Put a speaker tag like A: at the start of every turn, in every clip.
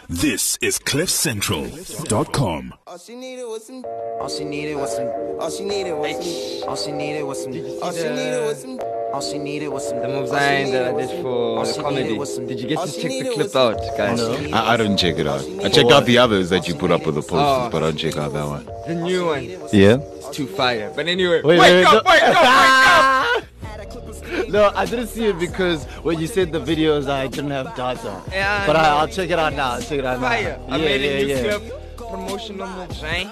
A: This is CliffCentral.com.
B: All she needed was some. All she needed was some. All she needed was some. All she needed was some. All she needed was some. All she needed was some.
C: The moves that I did for the comedy. Did you get to check the clip out, guys?
D: No. I didn't check it out. I checked out the others that you put up with the posters, but I didn't check out that one.
C: The new one.
D: Yeah?
C: It's too fire. But anyway,
D: Wake up!
E: No, I didn't see it because when you said the videos, I didn't have data.
C: Yeah,
E: but I'll check it out now.
C: Fire. I made a new clip. Promotional moves, right?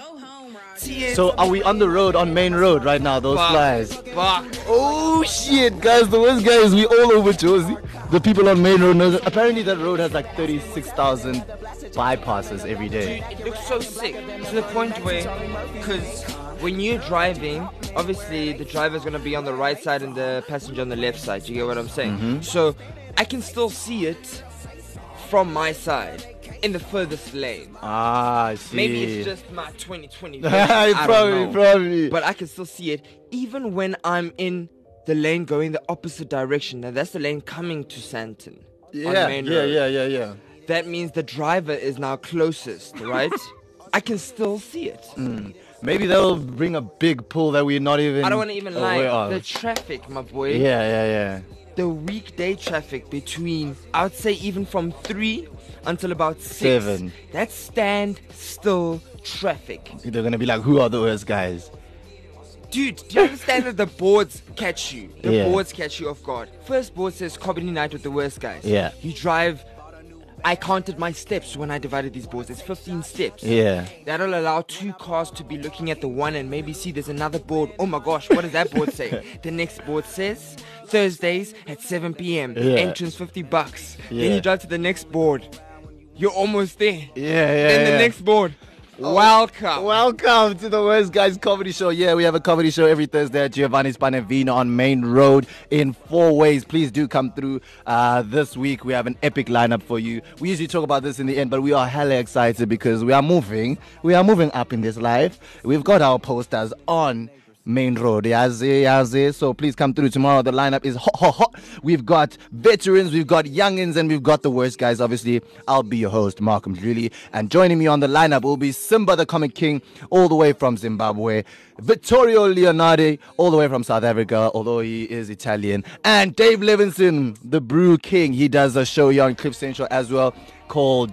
E: So are we on the road, on Main Road right now, those flies?
C: Fuck.
E: Oh shit, guys, the worst guys, we all over Josie. The people on Main Road know that apparently that road has like 36,000 bypasses every day.
C: Dude, it looks so sick. To the point where, because when you're driving, obviously the driver's going to be on the right side and the passenger on the left side. You get what I'm saying?
E: Mm-hmm.
C: So I can still see it from my side in the furthest lane.
E: Ah, I see.
C: Maybe it's just my 2020 vision. I don't know.
E: Probably.
C: But I can still see it even when I'm in the lane going the opposite direction. Now that's the lane coming to Sandton.
E: Yeah.
C: That means the driver is now closest, right? I can still see it.
E: Maybe that'll bring a big pull that we're not even.
C: I don't want to even lie.
E: aware of.
C: The traffic, my boy.
E: Yeah.
C: The weekday traffic between, I would say even from 3 until about 6.
E: 7.
C: That's stand still traffic.
E: They're gonna be like, who are the worst guys?
C: Dude, do you understand that the boards catch you? The
E: Yeah.
C: boards catch you off guard. First board says comedy night with the worst guys.
E: Yeah.
C: You drive. I counted my steps when I divided these boards. It's 15 steps.
E: Yeah.
C: That'll allow 2 cars to be looking at the one and maybe see there's another board. Oh my gosh, what does that board say? The next board says Thursdays at 7 p.m.
E: Yeah.
C: Entrance $50.
E: Yeah.
C: Then you drive to the next board. You're almost there.
E: Yeah.
C: Then the next board. Welcome.
E: Welcome to the Worst Guys Comedy Show. Yeah, we have a comedy show every Thursday at Giovanni's Panavino on Main Road in 4 ways. Please do come through. This week we have an epic lineup for you. We usually talk about this in the end, but we are hella excited because we are moving. We are moving up in this life. We've got our posters on Main Road, yazi. So please come through tomorrow. The lineup is hot. We've got veterans, we've got youngins, and we've got the worst guys. Obviously, I'll be your host, Malcolm Julie, and joining me on the lineup will be Simba the Comic King, all the way from Zimbabwe, Vittorio Leonardi, all the way from South Africa, although he is Italian, and Dave Levinson, the Brew King. He does a show here on Cliff Central as well called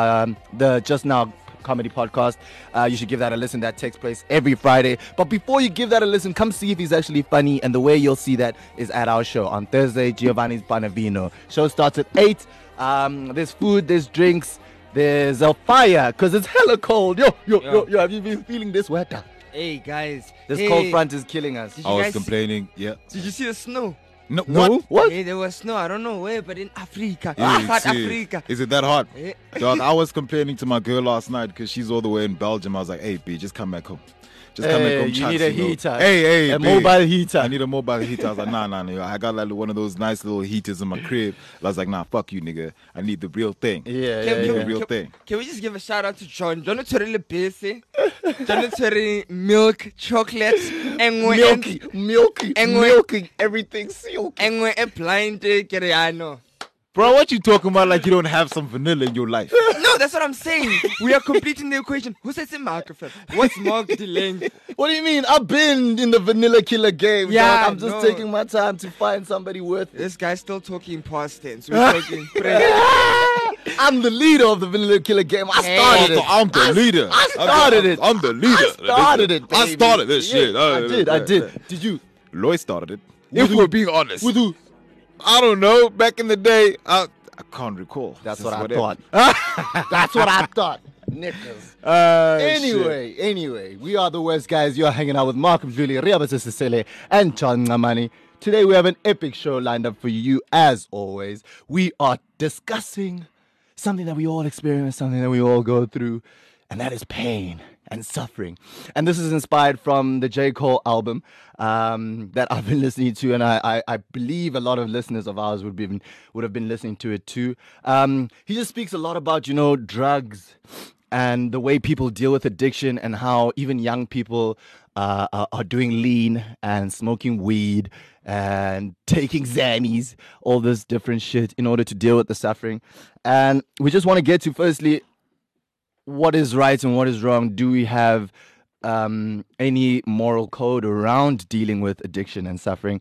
E: the Just Now Comedy Podcast. You should give that a listen. That takes place every Friday. But before you give that a listen, come see if he's actually funny. And the way you'll see that is at our show on Thursday, Giovanni's Panavino. Show starts at 8. There's food, there's drinks, there's a fire because it's hella cold. Yo, have you been feeling this weather?
C: Hey guys.
E: This cold front is killing us.
C: Did
D: I
C: you
D: was
C: guys-
D: complaining. Yeah.
C: Did you see the snow?
D: No.
E: No? What?
C: Yeah, there was snow. I don't know where, but in Africa.
D: Yeah,
C: South
D: see,
C: Africa.
D: Is it that hot?
C: Yeah.
D: Dog, I was complaining to my girl last night because she's all the way in Belgium. I was like, hey, B, just come back home. Just come back home.
E: You
D: chats,
E: need a
D: you know.
E: heater.
D: Hey,
E: A
D: B,
E: mobile heater.
D: I need a mobile heater. I was like, nah. I got like one of those nice little heaters in my crib. I was like, nah, fuck you, nigga. I need the real thing.
E: Yeah.
D: The real thing.
C: Can we just give a shout out to John? John Torre Bese. John Torre milk, chocolate, and
E: Milky, everything silky.
C: and we're blind Keriano.
D: Bro, what you talking about like you don't have some vanilla in your life?
C: No, that's what I'm saying. We are completing the equation. Who says in microphone? What's Mark delaying?
E: What do you mean? I've been in the vanilla killer game.
C: Yeah,
E: dog. I'm just taking my time to find somebody worth it.
C: This guy's still talking past tense. We're talking present.
E: I'm the leader of the vanilla killer game. I started it.
D: I'm the leader.
E: I started it.
D: I'm the leader.
E: I started it,
D: I
E: baby.
D: started this
E: Yeah,
D: shit.
E: I did. Did you?
D: Loy started it.
E: With
D: If
E: who?
D: we're being honest.
E: With who?
D: I don't know. Back in the day, I can't recall.
E: That's
D: Since
E: what I
D: whatever.
E: thought. That's what I thought. Knickers. Anyway, we are the worst guys. You're hanging out with Malcolm Julie, Riabas Sisele, and John Ngamani. Today we have an epic show lined up for you. As always, we are discussing something that we all experience, something that we all go through, and that is pain and suffering. And this is inspired from the J. Cole album that I've been listening to, and I believe a lot of listeners of ours would have been listening to it too. He just speaks a lot about, drugs and the way people deal with addiction and how even young people are doing lean and smoking weed and taking Xannies, all this different shit in order to deal with the suffering. And we just want to get to, firstly, what is right and what is wrong? Do we have any moral code around dealing with addiction and suffering?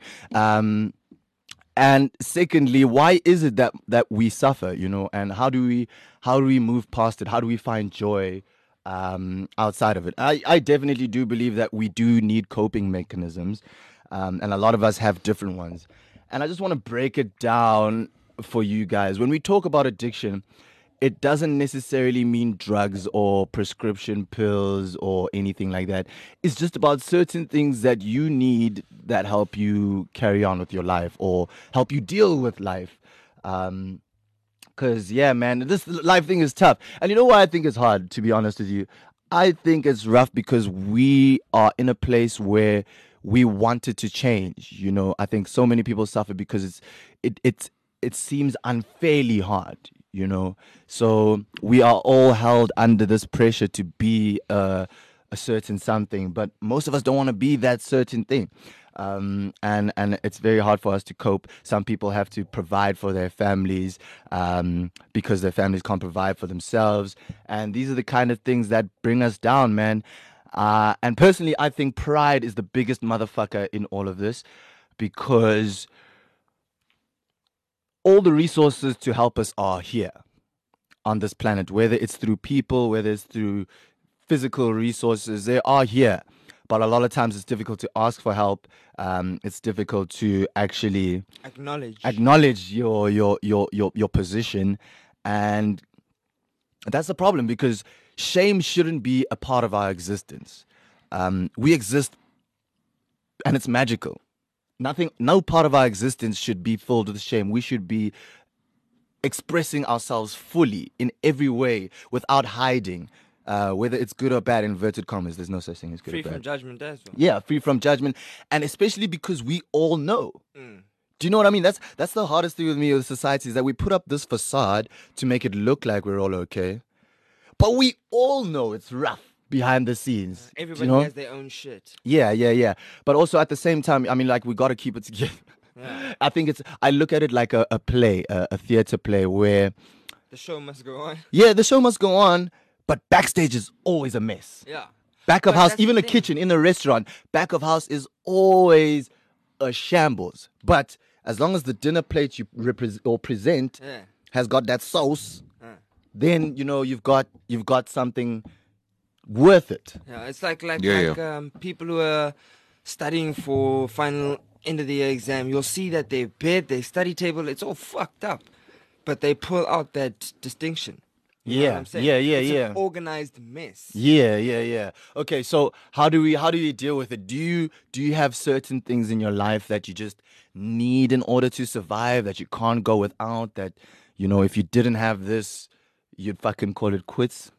E: And secondly, why is it that we suffer? And how do we move past it? How do we find joy outside of it? I definitely do believe that we do need coping mechanisms, and a lot of us have different ones. And I just want to break it down for you guys. When we talk about addiction, it doesn't necessarily mean drugs or prescription pills or anything like that. It's just about certain things that you need that help you carry on with your life or help you deal with life. Because, yeah, man, this life thing is tough. And you know why I think it's hard, to be honest with you? I think it's rough because we are in a place where we wanted to change. I think so many people suffer because it seems unfairly hard. So we are all held under this pressure to be a certain something, but most of us don't want to be that certain thing. And it's very hard for us to cope. Some people have to provide for their families because their families can't provide for themselves. And these are the kind of things that bring us down, man. And personally, I think pride is the biggest motherfucker in all of this, because all the resources to help us are here on this planet, whether it's through people, whether it's through physical resources, they are here. But a lot of times it's difficult to ask for help. It's difficult to actually acknowledge your position. And that's the problem, because shame shouldn't be a part of our existence. We exist and it's magical. No part of our existence should be filled with shame. We should be expressing ourselves fully in every way without hiding, whether it's good or bad, inverted commas. There's no such thing as good or bad.
C: Free from judgment as well.
E: Yeah, free from judgment. And especially because we all know. Do you know what I mean? That's the hardest thing with me with society, is that we put up this facade to make it look like we're all okay. But we all know it's rough behind the scenes.
C: Everybody has their own shit.
E: Yeah. But also at the same time, I mean, like, we got to keep it together.
C: Yeah.
E: I look at it like a play, a theater play where
C: the show must go on.
E: Yeah, the show must go on, but backstage is always a mess.
C: Yeah.
E: Back of
C: But
E: house,
C: that's
E: even
C: the
E: a
C: thing.
E: kitchen in a restaurant, back of house is always a shambles. But as long as the dinner plate you present
C: Yeah.
E: has got that sauce, then you've got something worth it.
C: Yeah, it's like
D: Yeah.
C: people who are studying for final end of the year exam. You'll see that their bed, their study table, it's all fucked up, but they pull out that distinction. You know what I'm saying? It's an organized mess.
E: Yeah. Okay, so how do you deal with it? Do you have certain things in your life that you just need in order to survive, that you can't go without, that if you didn't have this, you'd fucking call it quits?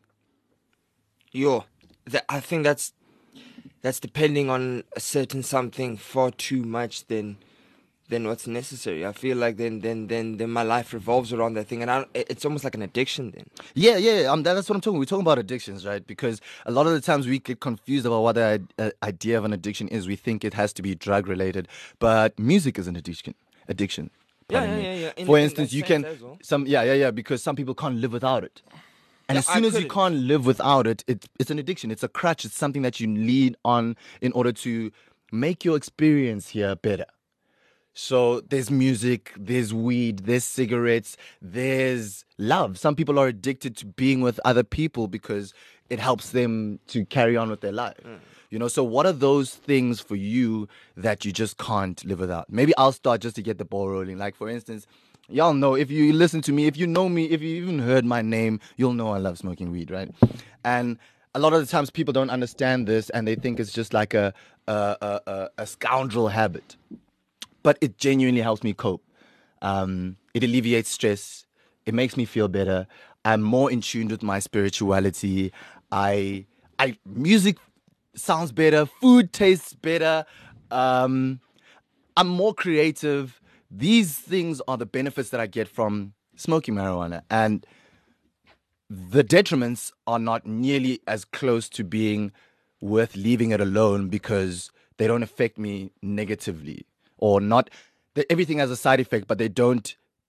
C: I think that's depending on a certain something far too much than what's necessary. I feel like then my life revolves around that thing, and it's almost like an addiction then.
E: Yeah. That's what I'm talking. We're talking about addictions, right? Because a lot of the times we get confused about what the idea of an addiction is. We think it has to be drug related, but music is an addiction. Pardon me.
C: Yeah.
E: For
C: In
E: instance,
C: that
E: you
C: sense
E: can
C: as well.
E: because some people can't live without it. And
C: Yeah,
E: as soon
C: I
E: as you
C: couldn't.
E: can't live without it, it's an addiction. It's a crutch. It's something that you lean on in order to make your experience here better. So there's music, there's weed, there's cigarettes, there's love. Some people are addicted to being with other people because it helps them to carry on with their life. So what are those things for you that you just can't live without? Maybe I'll start just to get the ball rolling. Like, for instance, y'all know, if you listen to me, if you know me, if you even heard my name, you'll know I love smoking weed, right? And a lot of the times people don't understand this, and they think it's just like a scoundrel habit. But it genuinely helps me cope. It alleviates stress. It makes me feel better. I'm more in tune with my spirituality. Music sounds better. Food tastes better. I'm more creative. These things are the benefits that I get from smoking marijuana. And the detriments are not nearly as close to being worth leaving it alone, because they don't affect me negatively. Or not, everything has a side effect, but they don't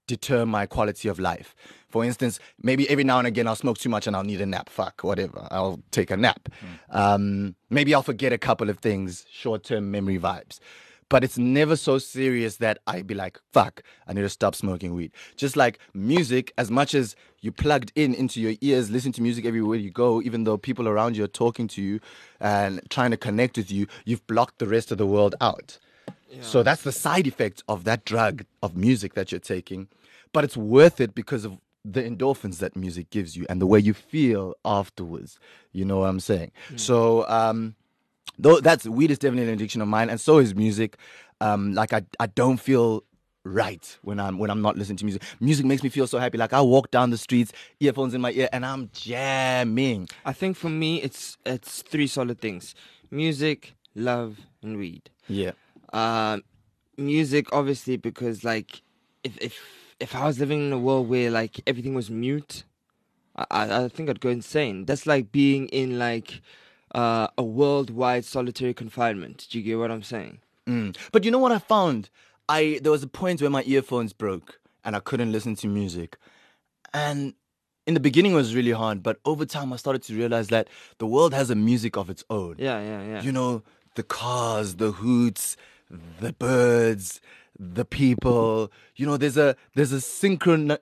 E: deter my quality of life. For instance, maybe every now and again I'll smoke too much and I'll need a nap. Fuck, whatever. I'll take a nap. Maybe I'll forget a couple of things, short-term memory vibes. But it's never so serious that I be like, fuck, I need to stop smoking weed. Just like music, as much as you plugged into your ears, listen to music everywhere you go, even though people around you are talking to you and trying to connect with you, you've blocked the rest of the world out. Yeah. So that's the side effect of that drug of music that you're taking. But it's worth it because of the endorphins that music gives you and the way you feel afterwards. You know what I'm saying? So, though that's weed is definitely an addiction of mine, and so is music. Like I don't feel right when I'm not listening to music. Music makes me feel so happy. Like I walk down the streets, earphones in my ear, and I'm jamming.
C: I think for me, it's 3 solid things: music, love, and weed.
E: Yeah.
C: Music, obviously, because like if I was living in a world where like everything was mute, I think I'd go insane. That's like being in like a worldwide solitary confinement. Do you get what I'm saying?
E: But you know what I found? There was a point where my earphones broke and I couldn't listen to music. And in the beginning it was really hard, but over time I started to realize that the world has a music of its own.
C: Yeah.
E: You know, the cars, the hoots, the birds, the people. You know, there's a synchronism.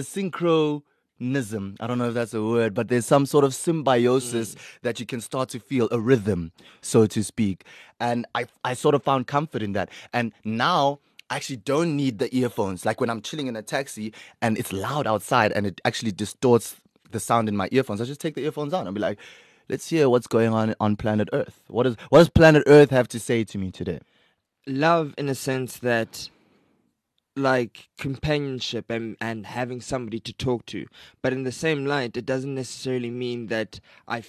E: I don't know if that's a word, but there's some sort of symbiosis that you can start to feel, a rhythm, so to speak. And I sort of found comfort in that. And now I actually don't need the earphones. Like when I'm chilling in a taxi and it's loud outside and it actually distorts the sound in my earphones, I just take the earphones out and be like, let's hear what's going on planet Earth. What does planet Earth have to say to me today?
C: Love, in a sense that, like, companionship and having somebody to talk to, but in the same light, it doesn't necessarily mean that I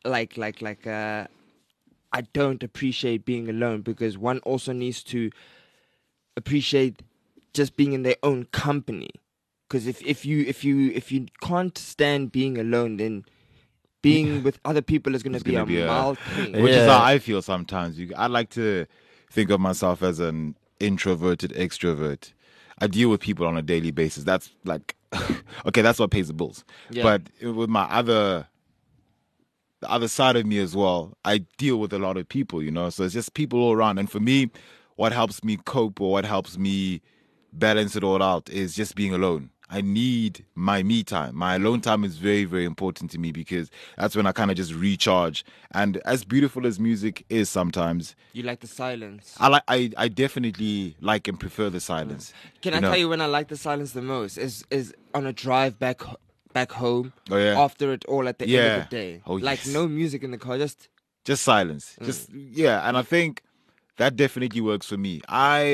C: don't appreciate being alone, because one also needs to appreciate just being in their own company. Because if you can't stand being alone, then being with other people is going to be a mild thing.
D: Which is how I feel sometimes. I like to think of myself as an introverted extrovert. I deal with people on a daily basis. That's like, okay, that's what pays the bills. Yeah. But with the other side of me as well, I deal with a lot of people, you know. So it's just people all around. And for me, what helps me cope or what helps me balance it all out is just being alone. I need my me time. My alone time is very, very important to me, because that's when I kind of just recharge. And as beautiful as music is sometimes,
C: you like the silence.
D: I definitely like and prefer the silence.
C: Can I tell you when I like the silence the most? Is on a drive back home.
D: Oh, yeah.
C: After it all at the end of the day.
D: Oh,
C: like,
D: yes.
C: No music in the car, just
D: silence. And I think that definitely works for me.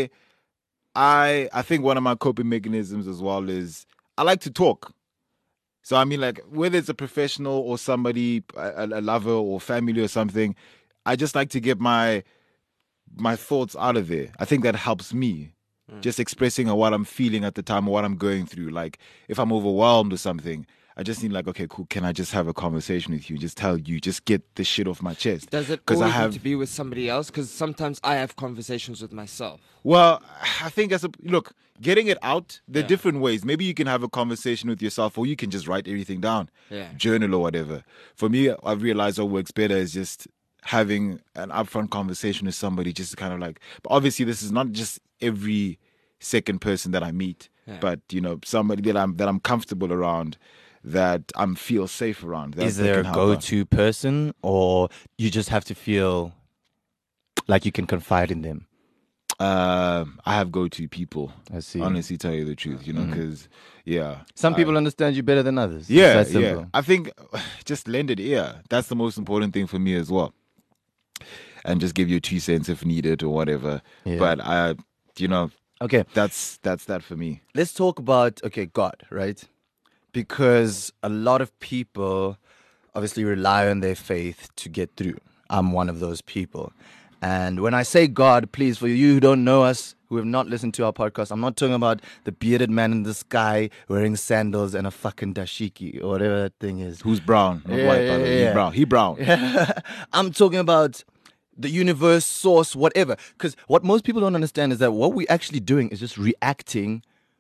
D: I think one of my coping mechanisms as well is I like to talk. So, I mean, like, whether it's a professional or somebody, a lover or family or something, I just like to get my thoughts out of there. I think that helps me. Just expressing what I'm feeling at the time or what I'm going through. Like, if I'm overwhelmed or something, I just need, like, okay, cool, can I just have a conversation with you? Just tell you, just get the shit off my chest.
C: Does it always need to be with somebody else? Because sometimes I have conversations with myself.
D: Well, I think look, getting it out, there are different ways. Maybe you can have a conversation with yourself, or you can just write everything down, journal or whatever. For me, I've realized what works better is just having an upfront conversation with somebody, just to kind of like, but obviously this is not just every second person that I meet, but, you know, somebody that I'm comfortable around, that I feel safe around.
E: Is there a go-to person, or you just have to feel like you can confide in them?
D: I have go-to people.
E: I see.
D: Honestly, tell you the truth, you know, because
E: some people understand you better than others.
D: Yeah. I think just lend an ear. That's the most important thing for me as well. And just give your 2 cents if needed or whatever. Yeah. But okay, that's that for me.
E: Let's talk about God, right? Because a lot of people obviously rely on their faith to get through. I'm one of those people. And when I say God, please, for you who don't know us, who have not listened to our podcast, I'm not talking about the bearded man in the sky wearing sandals and a fucking dashiki or whatever that thing is.
D: Who's brown, not white, by the way. He brown.
E: I'm talking about the universe, source, whatever. Because what most people don't understand is that what we're actually doing is just reacting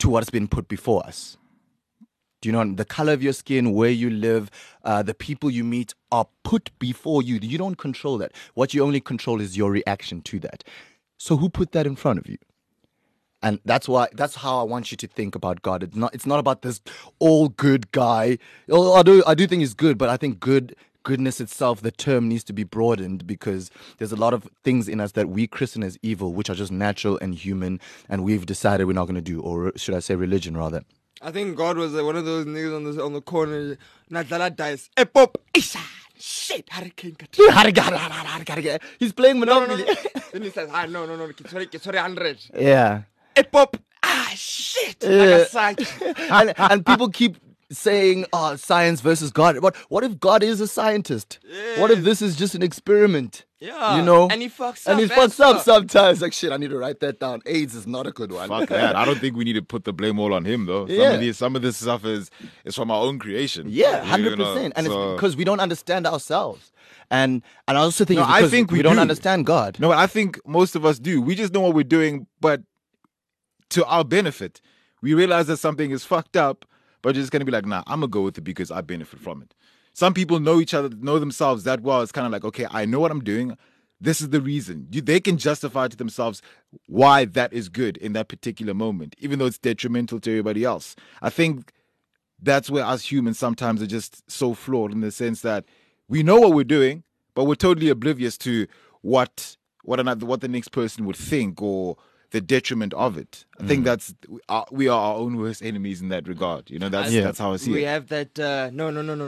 E: to what's been put before us. Do you know the color of your skin, where you live, the people you meet are put before you. You don't control that. What you only control is your reaction to that. So who put that in front of you? And that's how I want you to think about God. It's not about this all good guy. I do think he's good, but I think goodness itself, the term needs to be broadened, because there's a lot of things in us that we christen as evil, which are just natural and human, and we've decided we're not going to do, or should I say religion rather.
C: I think God was one of those niggas on the corner. Nadala dice. Pop. Shit. Hurricane.
E: He's playing Monopoly.
C: No. Then he says, no. Sorry, 100.
E: Yeah.
C: Pop. Shit. Nagasaki.
E: and people keep saying, science versus God. What if God is a scientist?
C: Yeah.
E: What if this is just an experiment?
C: Yeah.
E: You know?
C: And he fucks
E: up. And he fucks up sometimes. Like, shit, I need to write that down. AIDS is not a good one.
D: Fuck that. I don't think we need to put the blame all on him, though. Some of this stuff is from our own creation.
E: Yeah, 100%. And it's because we don't understand ourselves. And I also think
D: I think
E: we don't understand God.
D: No, I think most of us do. We just know what we're doing, but to our benefit. We realize that something is fucked up, but you're just going to be like, nah, I'm going to go with it because I benefit from it. Some people know each other, know themselves that well. It's kind of like, okay, I know what I'm doing. This is the reason. They can justify to themselves why that is good in that particular moment, even though it's detrimental to everybody else. I think that's where us humans sometimes are just so flawed, in the sense that we know what we're doing, but we're totally oblivious to what the next person would think, or the detriment of it. I think we are our own worst enemies in that regard. You know, that's how I see it.
C: We have that, no.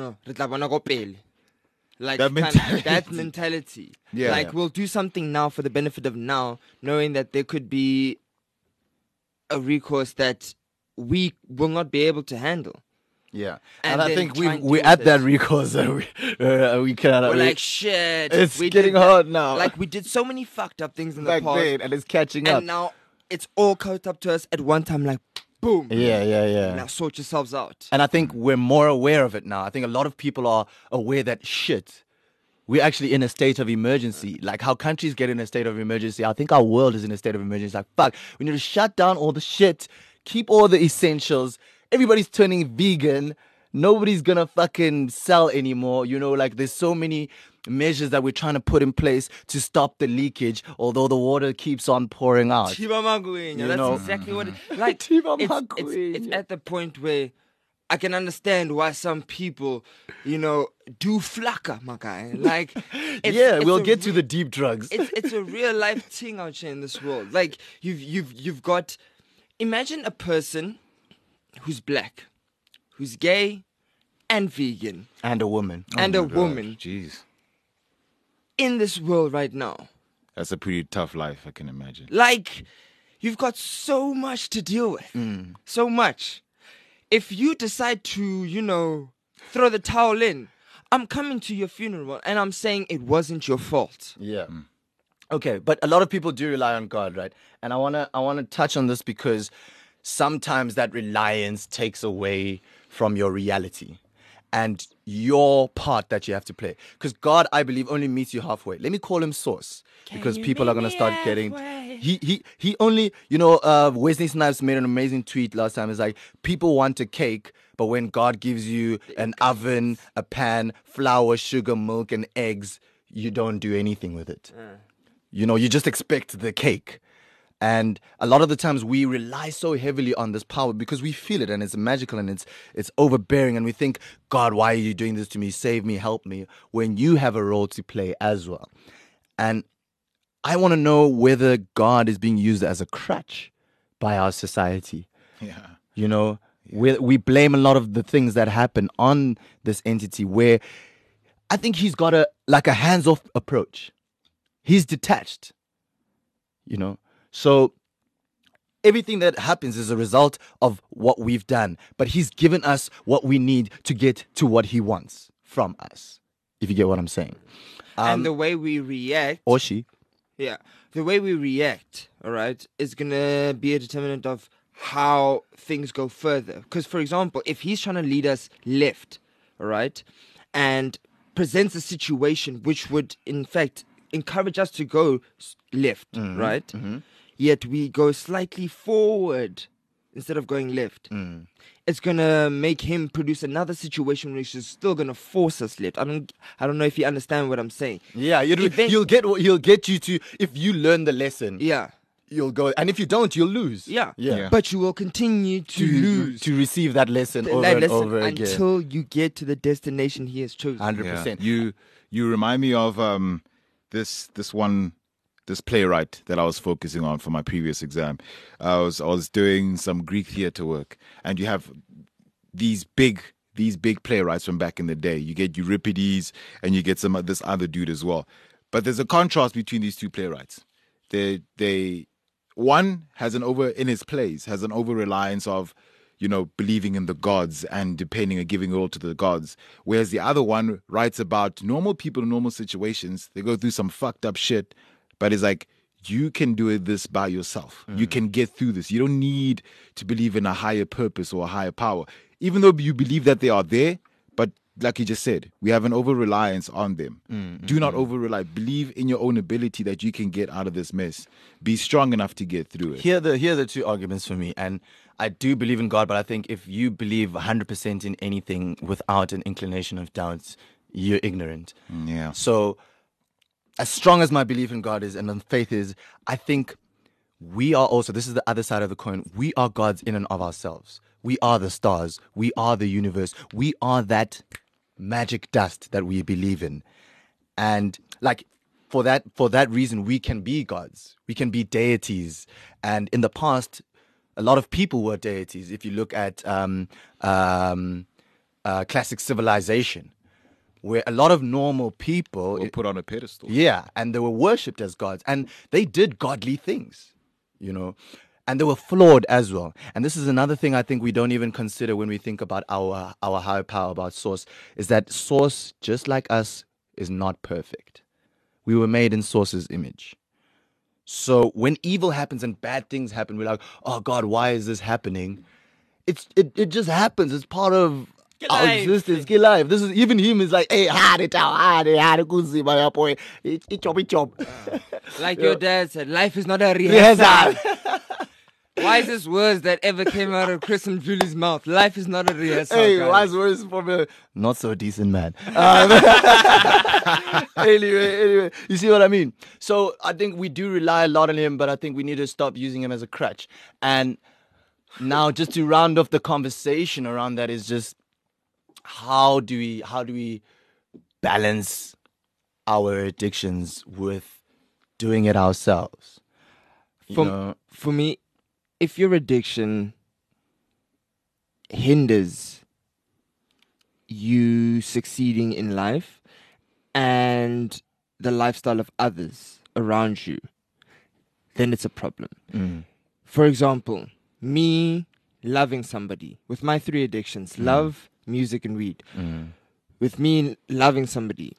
C: Like that mentality.
D: Yeah.
C: Like we'll do something now for the benefit of now, knowing that there could be a recourse that we will not be able to handle.
E: Yeah,
C: and
E: I think we're at that recourse. We cannot.
C: We're like, shit.
E: It's getting hard now.
C: Like we did so many fucked up things in the past,
E: and it's catching up.
C: And now it's all caught up to us at one time. Like, boom.
E: Yeah.
C: Now sort yourselves out.
E: And I think we're more aware of it now. I think a lot of people are aware that shit, we're actually in a state of emergency. Like how countries get in a state of emergency, I think our world is in a state of emergency. Like, fuck, we need to shut down all the shit, keep all the essentials. Everybody's turning vegan. Nobody's gonna fucking sell anymore. You know, like there's so many measures that we're trying to put in place to stop the leakage, although the water keeps on pouring out.
C: That's exactly what it like. It's at the point where I can understand why some people, do flakka, my guy. Like,
E: we'll get to the deep drugs.
C: It's a real life thing out here in this world. Like you've got, imagine a person who's black, who's gay, and vegan,
E: and a woman,
C: woman.
D: Jeez,
C: in this world right now,
D: that's a pretty tough life, I can imagine.
C: Like, you've got so much to deal with, so much. If you decide to, throw the towel in, I'm coming to your funeral and I'm saying it wasn't your fault.
E: Yeah. Okay, but a lot of people do rely on God, right? And I wanna touch on this because sometimes that reliance takes away from your reality and your part that you have to play. Because God, I believe, only meets you halfway. Let me call him Source, because people are going to start getting... He only... Wesley Snipes made an amazing tweet last time. It's like, people want a cake, but when God gives you an oven, a pan, flour, sugar, milk, and eggs, you don't do anything with it. You just expect the cake. And a lot of the times we rely so heavily on this power because we feel it and it's magical and it's overbearing, and we think, God, why are you doing this to me? Save me, help me, when you have a role to play as well. And I want to know whether God is being used as a crutch by our society.
D: Yeah.
E: We blame a lot of the things that happen on this entity, where I think he's got a hands-off approach. He's detached, So everything that happens is a result of what we've done. But he's given us what we need to get to what he wants from us, if you get what I'm saying.
C: And the way we react...
E: Or she.
C: Yeah. The way we react, all right, is going to be a determinant of how things go further. Because, for example, if he's trying to lead us left, all right, and presents a situation which would, in fact, encourage us to go left, right? Mm-hmm. Yet we go slightly forward, instead of going left. It's gonna make him produce another situation which is still gonna force us left. I don't know if you understand what I'm saying.
E: Yeah, he'll get you to, if you learn the lesson.
C: Yeah.
E: You'll go, and if you don't, you'll lose.
C: Yeah.
D: Yeah.
C: But you will continue to lose.
E: To receive that lesson over and over again.
C: Until you get to the destination he has chosen.
E: 100%.
D: You remind me of this playwright that I was focusing on for my previous exam. I was doing some Greek theater work, and you have these big playwrights from back in the day. You get Euripides, and you get this other dude as well. But there's a contrast between these two playwrights. One has in his plays has an over reliance of, believing in the gods and depending and giving all to the gods. Whereas the other one writes about normal people in normal situations. They go through some fucked up shit, but it's like, you can do this by yourself. You can get through this. You don't need to believe in a higher purpose or a higher power. Even though you believe that they are there, but like you just said, we have an over-reliance on them. Do not over-rely. Believe in your own ability that you can get out of this mess. Be strong enough to get through it.
E: Here are the two arguments for me. And I do believe in God, but I think if you believe 100% in anything without an inclination of doubts, you're ignorant.
D: Yeah.
E: So as strong as my belief in God is and my faith is, I think we are also, this is the other side of the coin, we are gods in and of ourselves. We are the stars. We are the universe. We are that magic dust that we believe in. And like for that reason, we can be gods. We can be deities. And in the past, a lot of people were deities. If you look at classic civilization, where a lot of normal people
D: were put on a pedestal.
E: Yeah, and they were worshipped as gods. And they did godly things, and they were flawed as well. And this is another thing I think we don't even consider when we think about our higher power, about Source, is that Source, just like us, is not perfect. We were made in Source's image. So when evil happens and bad things happen, we're like, oh God, why is this happening? It just happens. It's part of our existence. Get life. This is, even him is like, hey, chop.
C: Like your dad said, life is not a rehearsal. Wisest words that ever came out of Chris and Julie's mouth. Life is not a rehearsal.
E: Hey,
C: guys.
E: wise words from a not so decent man. Anyway, you see what I mean? So I think we do rely a lot on him, but I think we need to stop using him as a crutch. And now, just to round off the conversation around that, is just how do we balance our addictions with doing it ourselves?
C: For me, if your addiction hinders you succeeding in life and the lifestyle of others around you, then it's a problem. For example, me loving somebody with my 3 addictions, love, music, and weed. With me loving somebody,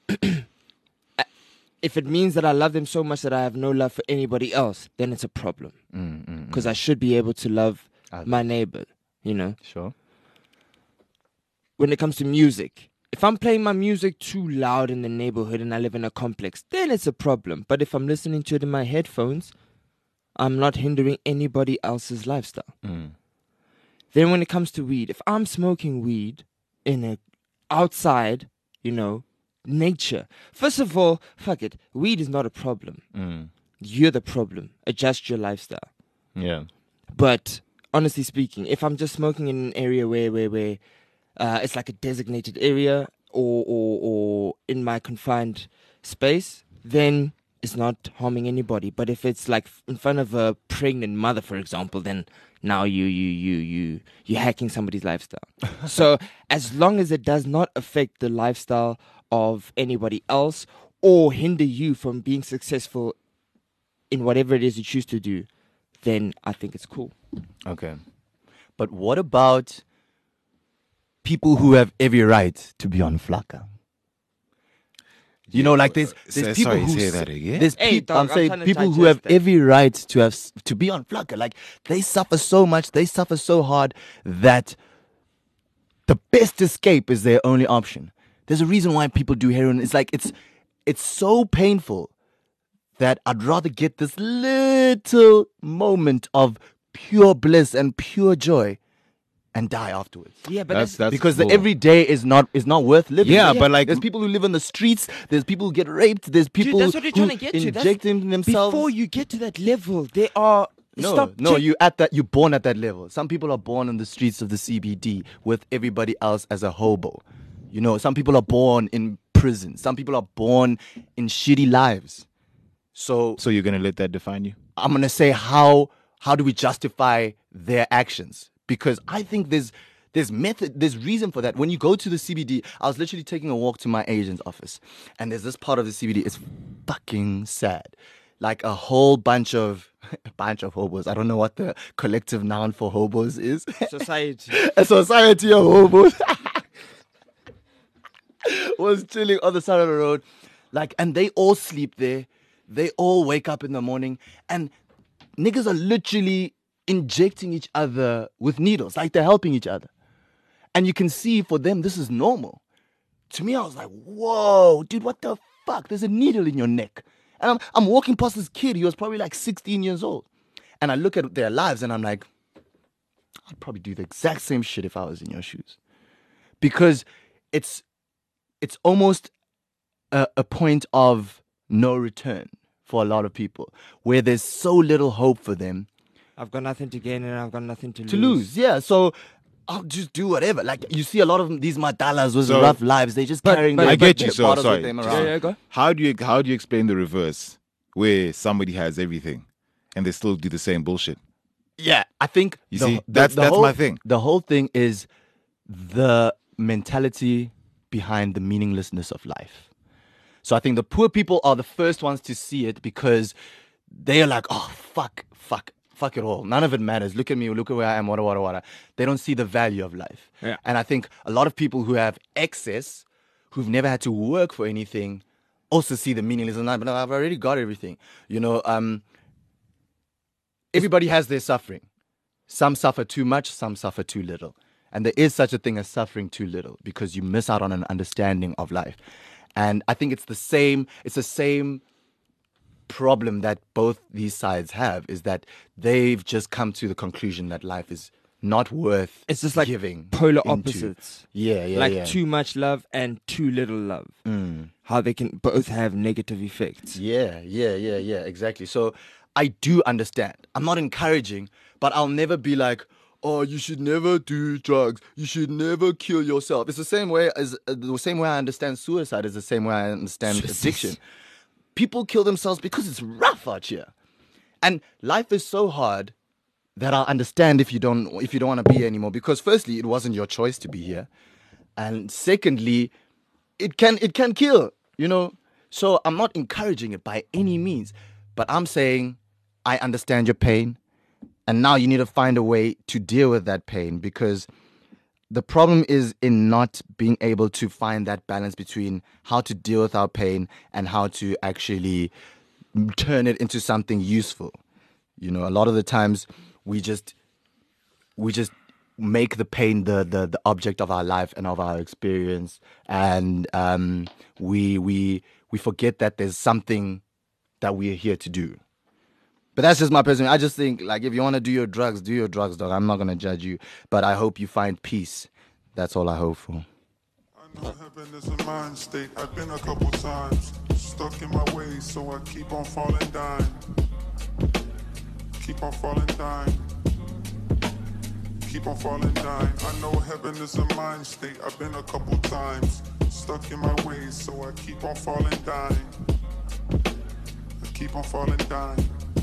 C: if it means that I love them so much that I have no love for anybody else, then it's a problem. Because I should be able to love my neighbor,
E: Sure.
C: When it comes to music, if I'm playing my music too loud in the neighborhood and I live in a complex, then it's a problem. But if I'm listening to it in my headphones, I'm not hindering anybody else's lifestyle. Then when it comes to weed, if I'm smoking weed outside, nature. First of all, fuck it. Weed is not a problem. You're the problem. Adjust your lifestyle.
E: Yeah.
C: But honestly speaking, if I'm just smoking in an area where it's like a designated area or in my confined space, then it's not harming anybody. But if it's like in front of a pregnant mother, for example, then now you're hacking somebody's lifestyle. So as long as it does not affect the lifestyle of anybody else or hinder you from being successful in whatever it is you choose to do, then I think it's cool.
E: Okay. But what about people who have every right to be on Flaka? Like there's people who
D: say that again.
E: There's
C: Hey,
E: people,
C: dog,
E: I'm saying
C: trying to
E: people who
C: digest
E: have
C: that.
E: every right to be on Flaka. Like they suffer so much, they suffer so hard that the best escape is their only option. There's a reason why people do heroin. It's like it's so painful that I'd rather get this little moment of pure bliss and pure joy and die afterwards.
C: Yeah, but
D: That's
E: Because
D: cool.
E: the everyday is not worth living.
D: Yeah, but like
E: there's people who live on the streets. There's people who get raped. There's people
C: Dude, that's what you're
E: who
C: trying to get to.
E: inject themselves.
C: Before you get to that level, they are.
E: No, you're born at that level. Some people are born on the streets of the CBD with everybody else as a hobo. You know, some people are born in prison. Some people are born in shitty lives. So
D: you're gonna let that define you?
E: I'm gonna say how do we justify their actions? Because I think there's method, there's reason for that. When you go to the CBD, I was literally taking a walk to my agent's office, and there's this part of the CBD. It's fucking sad. Like a whole bunch of hobos. I don't know what the collective noun for hobos is.
C: Society.
E: A society of hobos was chilling on the side of the road, like, and they all sleep there. They all wake up in the morning, and niggas are literally injecting each other with needles, like they're helping each other. And you can see for them, this is normal. To me, I was like, whoa, dude, what the fuck? There's a needle in your neck. And I'm walking past this kid. He was probably like 16 years old. And I look at their lives and I'm like, I'd probably do the exact same shit if I was in your shoes. Because it's almost a point of no return for a lot of people, where there's so little hope for them.
C: I've got nothing to gain and I've got nothing to lose.
E: To lose, yeah. So I'll just do whatever. Like, you see a lot of these madalas with rough lives. They just carrying
D: I get you.
E: their
D: So
E: bottles
D: sorry.
E: with them around.
C: Yeah, go.
D: How do you explain the reverse, where somebody has everything and they still do the same bullshit?
E: Yeah, I think
D: You see, that's my thing.
E: The whole thing is the mentality behind the meaninglessness of life. So I think the poor people are the first ones to see it, because they are like, oh, fuck it all. None of it matters. Look at me. Look at where I am. Wada. They don't see the value of life.
C: Yeah.
E: And I think a lot of people who have excess, who've never had to work for anything, also see the meaningless of life. But no, I've already got everything. You know, everybody has their suffering. Some suffer too much. Some suffer too little. And there is such a thing as suffering too little, because you miss out on an understanding of life. And I think it's the same problem that both these sides have, is that they've just come to the conclusion that life is not worth
C: It's just like
E: giving
C: polar
E: into.
C: opposites.
E: Yeah,
C: Like too much love and too little love. How they can both have negative effects.
E: Yeah, exactly. So I do understand. I'm not encouraging, but I'll never be like, oh, you should never do drugs. You should never kill yourself. It's the same way I understand suicide is the same way I understand addiction. People kill themselves because it's rough out here. And life is so hard that I'll understand if you don't want to be here anymore. Because firstly, it wasn't your choice to be here. And secondly, it can kill, you know. So I'm not encouraging it by any means. But I'm saying I understand your pain. And now you need to find a way to deal with that pain, because the problem is in not being able to find that balance between how to deal with our pain and how to actually turn it into something useful. You know, a lot of the times we just make the pain the object of our life and of our experience, and we forget that there's something that we are here to do. But that's just my personal. I just think, like, if you want to do your drugs, dog. I'm not going to judge you. But I hope you find peace. That's all I hope for.
F: I know heaven is a mind state. I've been a couple times. Stuck in my ways, so I keep on falling down. Keep on falling down. Keep on falling down. I know heaven is a mind state. I've been a couple times. Stuck in my ways, so I keep on falling down. I keep on falling down.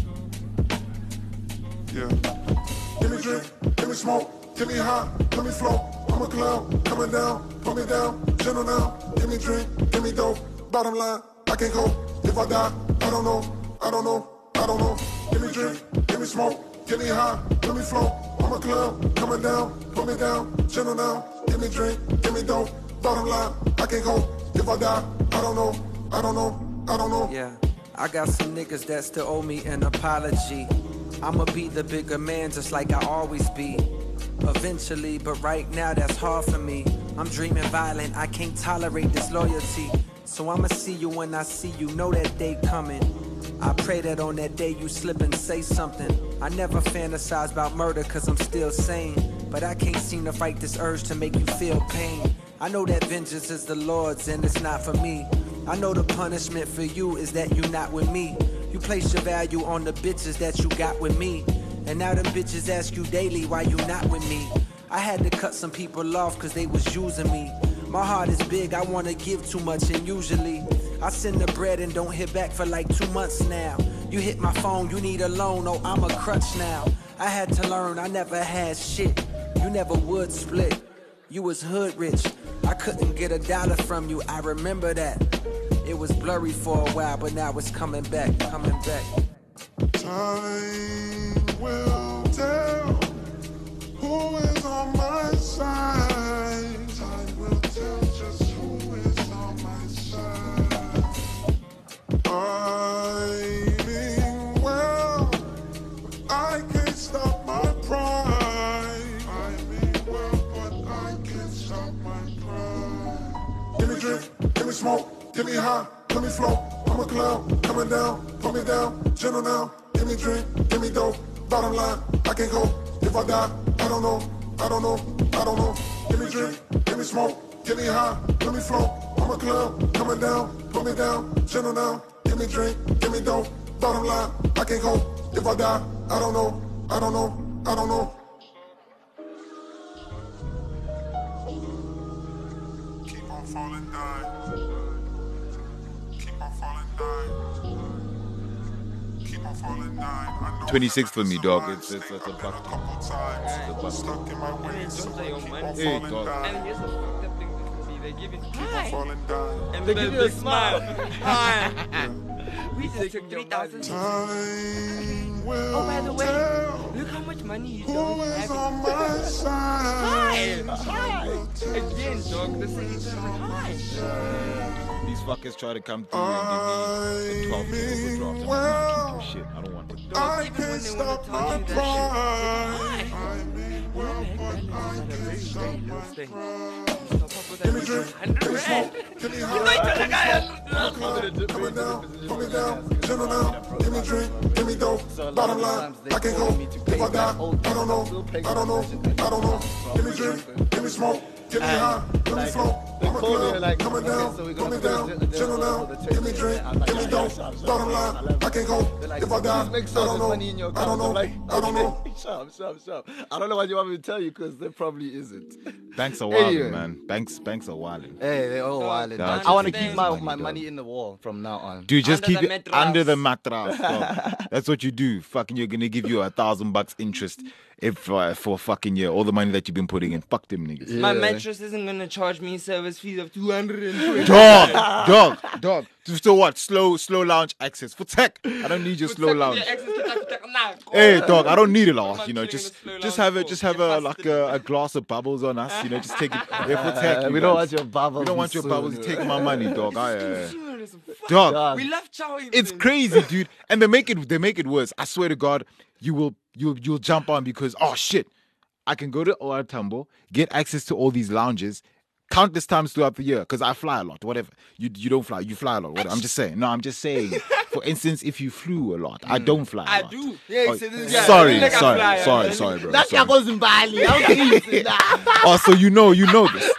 F: Yeah. Give me drink, give me smoke, give me high, let me float. I'm a clown, coming down, put me down, gentle now. Give me drink, give me dope. Bottom line, I can't go. If I die, I don't know. Give me drink, give me smoke, give me high, let me float. I'm a clown, coming down, put me down, gentle now. Give me drink, give me dope. Bottom line, I can't go. If I die, I don't know.
B: Yeah, I got some niggas that still owe me an apology. I'ma be the bigger man just like I always be. Eventually, but right now that's hard for me. I'm dreaming violent, I can't tolerate disloyalty. So I'ma see you when I see you, know that day coming. I pray that on that day you slip and say something. I never fantasize about murder cause I'm still sane. But I can't seem to fight this urge to make you feel pain. I know that vengeance is the Lord's and it's not for me. I know the punishment for you is that you not with me. You place your value on the bitches that you got with me. And now them bitches ask you daily why you not with me. I had to cut some people off cause they was using me. My heart is big, I wanna give too much, and usually I send the bread and don't hit back for like 2 months now. You hit my phone, you need a loan, oh I'm a crutch now. I had to learn, I never had shit. You never would split, you was hood rich. I couldn't get $1 from you, I remember that. It was blurry for a while, but now it's coming back, coming back.
F: Time will tell who is on my side. Time will tell just who is on my side. I mean well, but I can't stop my pride. I mean well, but I can't stop my pride. Give me drink, give me smoke, give me high, let me float. I'm a clown, coming down, put me down, gentle now. Give me drink, give me dope. Bottom line, I can't go. If I die, I don't know, I don't know, I don't know. Give me drink, give me smoke, give me high, let me float. I'm a clown, coming down, put me down, gentle now. Give me drink, give me dope. Bottom line, I can't go. If I die, I don't know, I don't know, I don't know. Keep on falling down. Keep on falling down.
D: 26th for me, dog. It's a buck.
F: Stuck in my way, so
D: Hey, dog.
C: And here's the fucked up thing to me. They give it hi.
F: falling down.
C: And they give you a smile. Hi. We just took 3,000.
F: Time will
C: Oh, by the way,
F: tell
C: look how much money you
F: who
C: don't
F: is
C: have.
F: on my side.
C: Hi. Again, dog. The same time. Hi.
D: These fuckers try to come through and give me a 12 year overdraft. I'm like, nah, keep your shit. I don't want it.
F: I
C: Even when
F: can't
C: they want
F: stop
C: to
F: my
C: tell you that
F: pride.
C: shit.
F: I mean well, but I can't stop my
C: thing.
F: pride.
C: Give
F: Give me drink, give me smoke, give me high. Coming down, put me down, gentle now. Give me drink, give me dope. Bottom line, I can't go. If I die, I don't know, I don't know, I don't know. Give me drink, give me smoke, give me high, let me float. I'm a clown, coming down, put me down, gentle now. Give me drink, give me dope. Bottom line, I can't go. If I die, I don't know, I don't know, I don't know.
E: Shut. I don't know what you want me to tell you because there probably isn't.
D: Banks are wilding, man. Banks are wilding.
E: Hey, they're all wild.
D: Dog,
E: I want to
D: just
E: keep
D: money,
E: my
D: dog.
E: money in the wall from now on.
D: Dude, just
C: Under
D: keep
C: the
D: it
C: mattress.
D: under the mattress. dog. That's what you do. Fucking, you're gonna give you $1,000 interest if for a fucking year. All the money that you've been putting in. Fuck them niggas.
C: My mattress isn't gonna charge me service fees of 220.
D: Dog. So what? Slow lounge access for tech. I don't need your slow lounge. Hey, dog, I don't need a lot. You know, just have a glass of bubbles on us. You know, just take it. Yeah, for tech.
E: We don't want your bubbles.
D: We don't want your
E: soon.
D: bubbles. You're taking my money, dog. Dog,
C: We love chowing.
D: it's crazy, dude. And they make it worse. I swear to God, you'll jump on because oh shit, I can go to OR Tambo, get access to all these lounges countless times throughout the year because I fly a lot. Whatever. You don't fly. You fly a lot. Whatever. I'm just saying. No, I'm just saying. For instance, if you flew a lot, I don't fly. A lot.
C: I do.
E: Yeah,
D: Sorry, bro.
E: That's
D: sorry.
E: goes in Bali.
D: Oh, so you know this.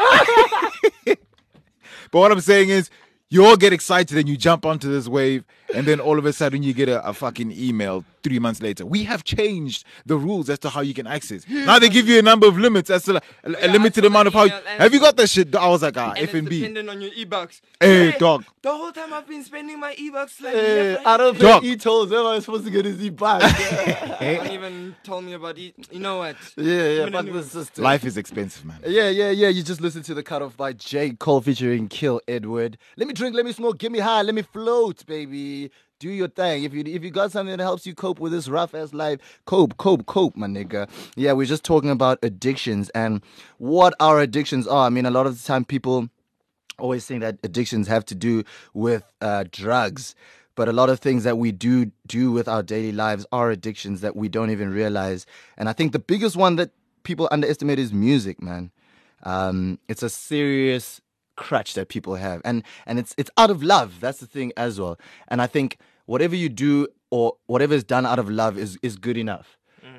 D: But what I'm saying is, you all get excited and you jump onto this wave, and then all of a sudden you get a fucking email 3 months later. We have changed the rules as to how you can access. Now they give you a number of limits as to a limited amount of how. Have you got that shit? I was like,
C: and it's
D: FNB.
C: dependent on your e-bucks.
D: Hey, dog.
C: The whole time I've been spending my e-bucks like
E: I don't
D: Dog.
E: think he told them I was supposed to get his e-bike.
C: don't even told me about it. You know what?
E: Yeah, fuck the system.
D: Life is expensive, man.
E: Yeah. You just listened to the cutoff by J. Cole featuring Kill Edward. Let me drink, let me smoke, get me high, let me float, baby. Do your thing. If you got something that helps you cope with this rough ass life, cope, my nigga. Yeah, we're just talking about addictions and what our addictions are. I mean, a lot of the time people always think that addictions have to do with drugs. But a lot of things that we do with our daily lives are addictions that we don't even realize. And I think the biggest one that people underestimate is music, man. It's a serious crutch that people have, and it's out of love. That's the thing as well. And I think whatever you do or whatever is done out of love is good enough.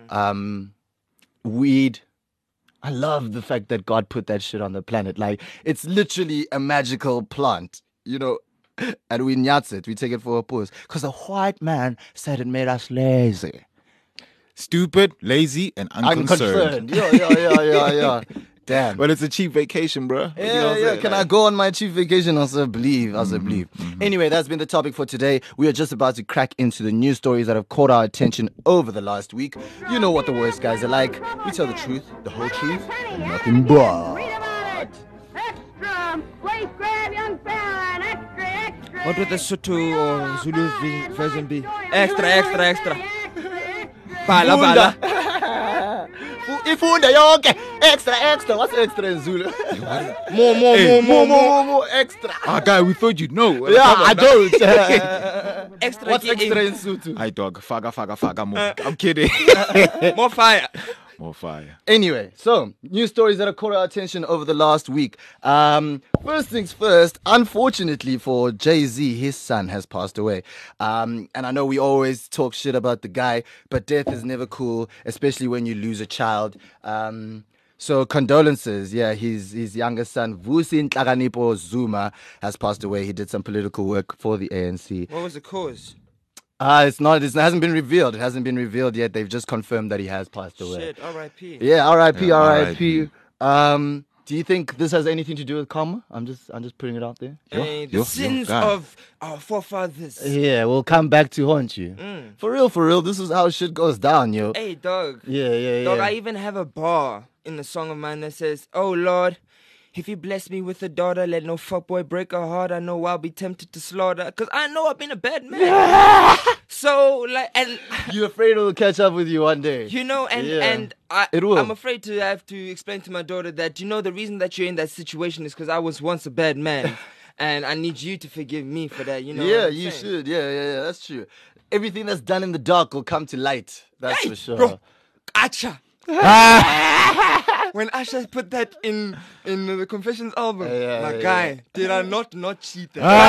E: Weed. I love the fact that God put that shit on the planet. Like, it's literally a magical plant, you know. And we nyats it. We take it for a pause. Because the white man said it made us lazy.
D: Stupid, lazy, and unconcerned.
E: Yeah. Damn.
D: But it's a cheap vacation, bro.
E: Yeah. Can I go on my cheap vacation? I said, believe. Anyway, that's been the topic for today. We are just about to crack into the news stories that have caught our attention over the last week. You know what the worst guys are like. We tell the truth, the whole truth, nothing but.
C: What would the Sotho or Zulu version be? Extra. Bala.
E: Ifunda yonke. Extra. What's extra in Zulu? More extra.
D: Guy, we thought you'd know.
E: Yeah, I don't.
C: Extra.
E: What's extra in Sotho?
D: Hi, dog. Faga more. I'm kidding.
C: More fire.
D: More fire.
E: Anyway, so news stories that have caught our attention over the last week. First things first, unfortunately for Jay-Z, his son has passed away. And I know we always talk shit about the guy, but death is never cool, especially when you lose a child. So condolences. Yeah, his younger son, Vusi Nhlakanipho Zuma, has passed away. He did some political work for the ANC.
C: What was the cause?
E: It hasn't been revealed. It hasn't been revealed yet. They've just confirmed that he has passed away.
C: Shit, R.I.P.
E: Yeah, R.I.P. Do you think this has anything to do with karma? I'm just putting it out there.
C: The sins of our forefathers.
E: Yeah, we'll come back to haunt you. For real, this is how shit goes down, yo.
C: Hey, dog.
E: Yeah.
C: Dog, I even have a bar in the song of mine that says, "Oh Lord, if you bless me with a daughter, let no fuckboy break her heart. I know I'll be tempted to slaughter, cause I know I've been a bad man." So, like, and
E: you're afraid it'll catch up with you one day.
C: You know, and I'm afraid to have to explain to my daughter that, you know, the reason that you're in that situation is because I was once a bad man, and I need you to forgive me for that. You know?
E: Yeah, you should. Yeah. That's true. Everything that's done in the dark will come to light. That's for sure.
C: Bro, Acha. When Asha put that in the Confessions album, guy, did I not cheat?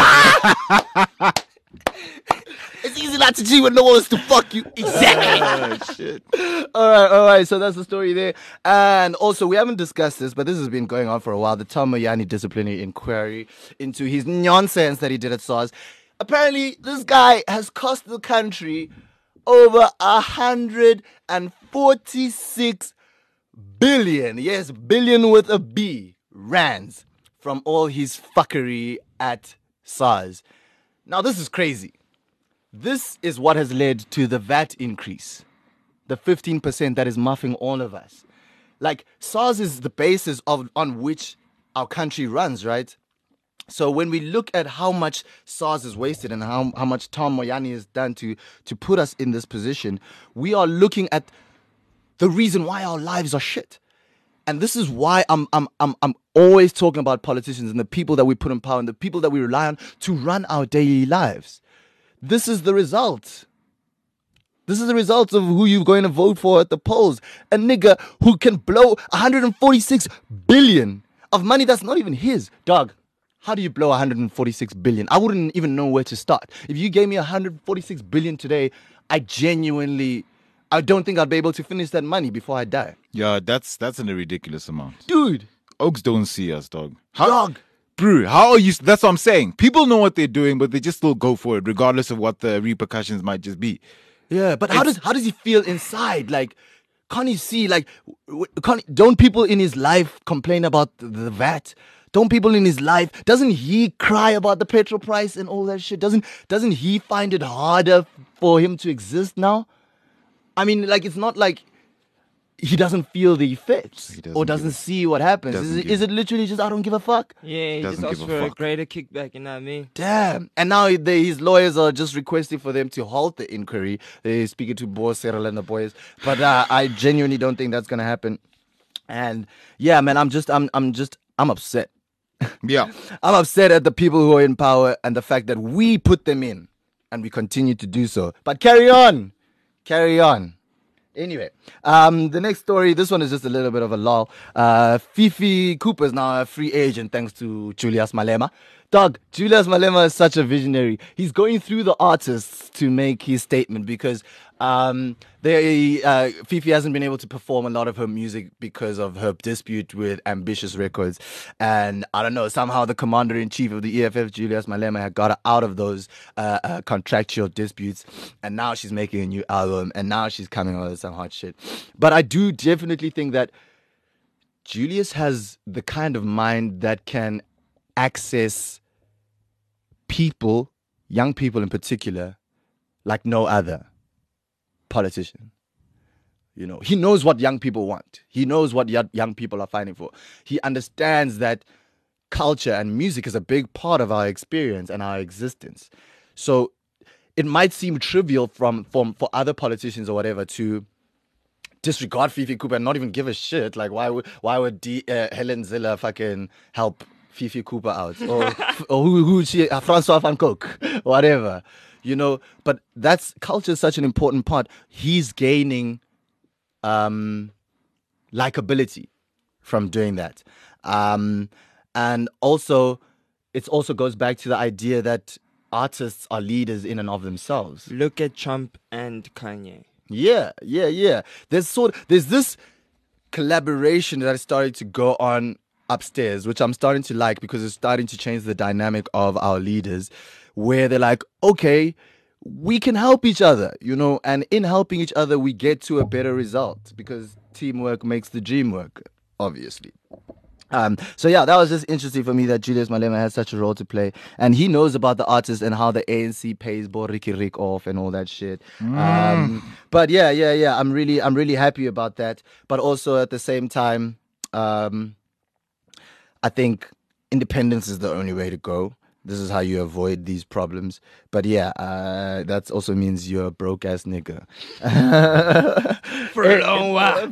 E: It's easy not to cheat when no one wants to fuck you. Exactly. Shit. All right. So that's the story there. And also, we haven't discussed this, but this has been going on for a while. The Tom Moyane disciplinary inquiry into his nonsense that he did at SARS. Apparently, this guy has cost the country over 146 billion. Yes, billion with a B. Rands from all his fuckery at SARS. Now, this is crazy. This is what has led to the VAT increase. The 15% that is muffing all of us. Like, SARS is the basis on which our country runs, right? So when we look at how much SARS is wasted and how much Tom Moyane has done to put us in this position, we are looking at the reason why our lives are shit. And this is why I'm always talking about politicians and the people that we put in power and the people that we rely on to run our daily lives. This is the result. This is the result of who you're going to vote for at the polls. A nigga who can blow 146 billion of money that's not even his. Dog, how do you blow 146 billion? I wouldn't even know where to start. If you gave me 146 billion today, I don't think I'd be able to finish that money before I die.
D: Yeah, that's a ridiculous amount.
E: Dude.
D: Oaks don't see us, dog. Dog. Bro, how are you? That's what I'm saying. People know what they're doing, but they just still go for it, regardless of what the repercussions might just be.
E: Yeah, but how does he feel inside? Like, can't he see? Like, don't people in his life complain about the VAT? Don't people in his life? Doesn't he cry about the petrol price and all that shit? Doesn't he find it harder for him to exist now? I mean, like, it's not like he doesn't feel the effects or doesn't see what happens. Is it literally just, I don't give a fuck?
C: Yeah, he just asks for a greater kickback, you know what I mean?
E: Damn. And now his lawyers are just requesting for them to halt the inquiry. They're speaking to Bo Cyril and the boys. But I genuinely don't think that's going to happen. And yeah, man, I'm upset.
D: Yeah.
E: I'm upset at the people who are in power and the fact that we put them in and we continue to do so. But carry on. Anyway, the next story, this one is just a little bit of a lull. Fifi Cooper is now a free agent thanks to Julius Malema. Dog, Julius Malema is such a visionary. He's going through the artists to make his statement because Fifi hasn't been able to perform a lot of her music because of her dispute with Ambitious Records. And I don't know, somehow the commander-in-chief of the EFF, Julius Malema, had got her out of those contractual disputes. And now she's making a new album. And now she's coming out with some hot shit. But I do definitely think that Julius has the kind of mind that can access people, young people in particular, like no other politician. You know, he knows what young people want. He knows what young people are fighting for. He understands that culture and music is a big part of our experience and our existence. So it might seem trivial for other politicians or whatever to disregard Fifi Cooper and not even give a shit. Like, why would Helen Ziller fucking help Fifi Cooper out, or who she, Francois van Cook, whatever, you know. But that's culture is such an important part. He's gaining likability from doing that, and also it also goes back to the idea that artists are leaders in and of themselves.
C: Look at Trump and Kanye.
E: Yeah. There's this collaboration that is starting to go on upstairs, which I'm starting to like because it's starting to change the dynamic of our leaders, where they're like, okay, we can help each other, you know, and in helping each other, we get to a better result because teamwork makes the dream work, obviously. So yeah, that was just interesting for me that Julius Malema has such a role to play, and he knows about the artists and how the ANC pays Ricky Rick off and all that shit. But yeah, I'm really happy about that. But also at the same time, I think independence is the only way to go. This is how you avoid these problems. But yeah, that also means you're a broke ass nigga. For a long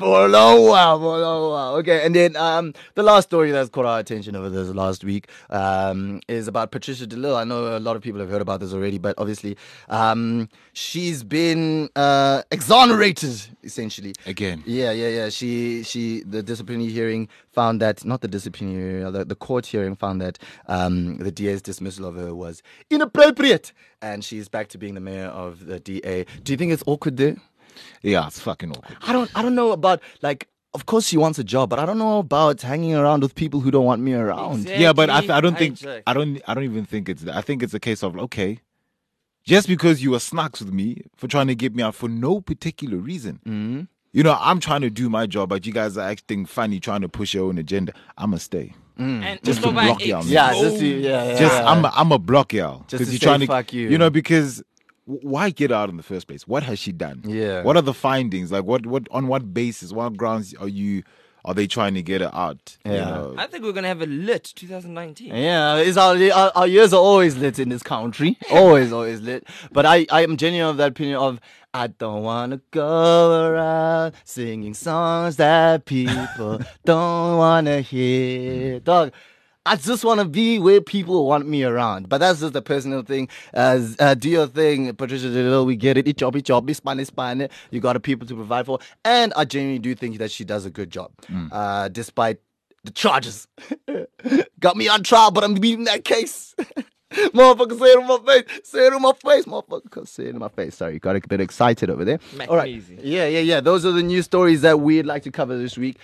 E: while. Okay, and then the last story that's caught our attention over this last week is about Patricia de Lille. I know a lot of people have heard about this already, but obviously she's been exonerated, essentially.
D: Again.
E: Yeah. The disciplinary hearing found that, not the disciplinary hearing, the court hearing found that the DA's dismissal of her was inappropriate, and she's back to being the mayor of the DA. Do you think it's awkward there?
D: Yeah, it's fucking awkward.
E: I don't know about, like, of course she wants a job, but I don't know about hanging around with people who don't want me around.
C: Exactly.
D: Yeah, but I don't even think it's that. I think it's a case of, okay, just because you were snacks with me for trying to get me out for no particular reason.
E: Mm-hmm.
D: You know, I'm trying to do my job, but you guys are acting funny, trying to push your own agenda. I'ma stay.
C: And
D: Just to block y'all. I'm a block y'all
E: Just to
D: you're
E: say
D: trying to,
E: fuck you.
D: you know, because why get her out in the first place? What has she done?
E: Yeah.
D: What are the findings? Like, what on what basis? What grounds are they trying to get her out?
E: Yeah.
D: You know?
C: I think we're gonna have a lit 2019.
E: Yeah, our years are always lit in this country. Always lit. But I am genuine of that opinion of, I don't want to go around singing songs that people don't want to hear. Dog, I just want to be where people want me around. But that's just a personal thing. Do your thing, Patricia de Lille. We get it. It's job, spine. You got people to provide for. And I genuinely do think that she does a good job. Despite the charges. Got me on trial, but I'm beating that case. Motherfucker, say it in my face. Motherfucker, say it in my face. Sorry, got a bit excited over there. All right.
C: Easy.
E: Yeah. Those are the news stories that we'd like to cover this week.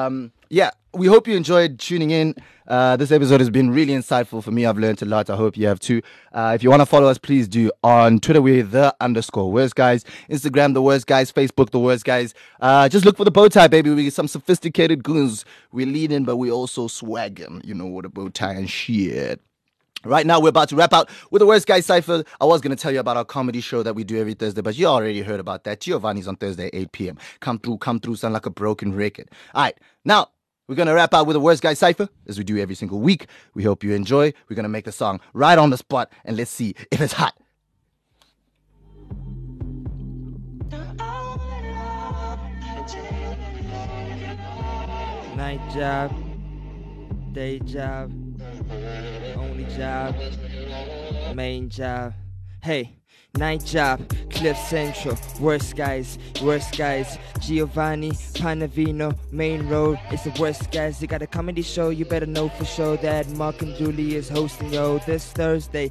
E: We hope you enjoyed tuning in. This episode has been really insightful for me. I've learned a lot. I hope you have too. If you want to follow us, please do. On Twitter, we're _Worst Guys. Instagram, The Worst Guys. Facebook, The Worst Guys. Just look for the bow tie, baby. We get some sophisticated goons. We're leading, but we also swagging. You know, with a bow tie and shit. Right now, we're about to wrap out with the Worst Guy Cypher. I was going to tell you about our comedy show that we do every Thursday, but you already heard about that. Giovanni's on Thursday, 8 p.m. Come through, sound like a broken record. All right, now, we're going to wrap out with the Worst Guy Cypher, as we do every single week. We hope you enjoy. We're going to make the song right on the spot, and let's see if it's hot.
C: Night job, day job, only job, main job. Hey, night job, Cliff Central, worst guys, Giovanni, Panavino, Main Road, it's the worst guys. You got a comedy show, you better know for sure that Mark and Julie is hosting, yo. This Thursday,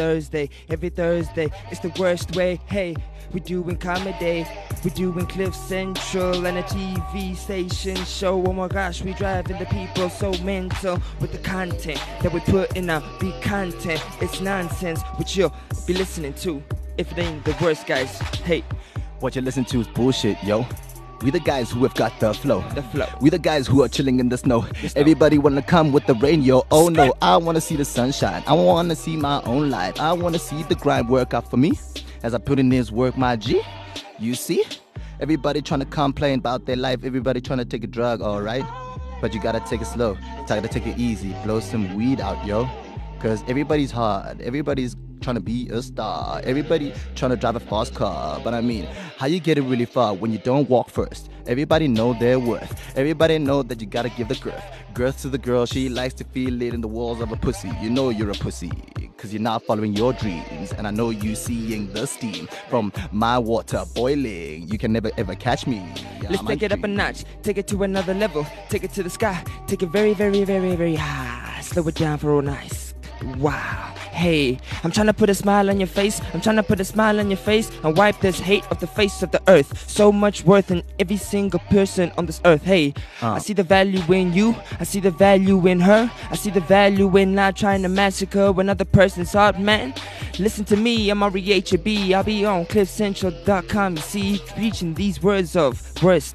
C: every Thursday, it's the worst way. Hey, we doing comedy, we doing Cliff Central and a TV station show. Oh my gosh, we driving the people so mental with the content that we put in our big content. It's nonsense, which you'll be listening to if it ain't the worst guys. Hey,
E: what you listen to is bullshit, yo. We the guys who have got the flow.
C: The flow.
E: We the guys who are chilling in the snow. Everybody wanna come with the rain, yo. Oh no, I wanna see the sunshine. I wanna see my own life. I wanna see the grind work out for me as I put in this work, my G. You see? Everybody trying to complain about their life. Everybody trying to take a drug, alright? But you gotta take it slow. You gotta take it easy. Blow some weed out, yo. Cause everybody's hard. Everybody's trying to be a star. Everybody trying to drive a fast car. But I mean, how you get it really far when you don't walk first? Everybody know their worth. Everybody know that you gotta give the girth. Girth to the girl, she likes to feel it in the walls of a pussy. You know you're a pussy, cause you're not following your dreams. And I know you seeing the steam from my water boiling. You can never ever catch me.
C: Let's take it up a notch, take it to another level, take it to the sky, take it very, very, very, very high. Slow it down for all nice. Wow. Hey, I'm trying to put a smile on your face. I'm trying to put a smile on your face and wipe this hate off the face of the earth. So much worth in every single person on this earth. Hey, I see the value in you. I see the value in her. I see the value in not trying to massacre another person's heart, man. Listen to me, I'm REHB. I'll be on CliffCentral.com. You see, preaching these words of worst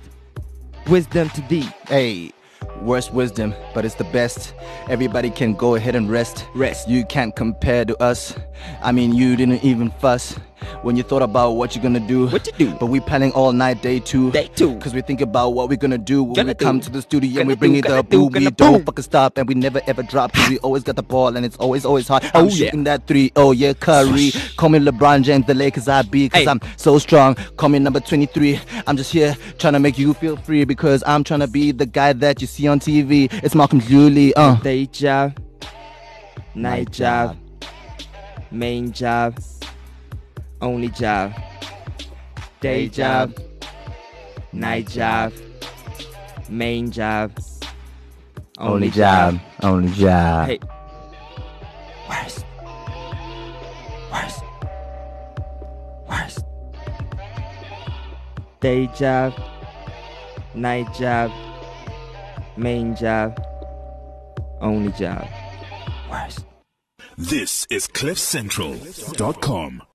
C: wisdom to thee.
E: Hey. Worst wisdom, but it's the best. Everybody can go ahead and rest. You can't compare to us. I mean, you didn't even fuss when you thought about what you're gonna do. But we planning all night, day two. Cause we think about what we're gonna do when we come to the studio and we bring it the boo. We don't fucking stop and we never ever drop. Cause we always got the ball and it's always hot. I'm shooting that three. Oh yeah, Curry. Call me LeBron James, the Lakers I be. Cause I'm so strong. Call me number 23. I'm just here trying to make you feel free because I'm trying to be the guy that you see on TV. It's Malcolm Julie.
C: Day job, night job, main job, only job. Day job, night job, main job, only job. Hey, worst. Day job, night job, main job, only job. Worst.
A: This is CliffCentral.com.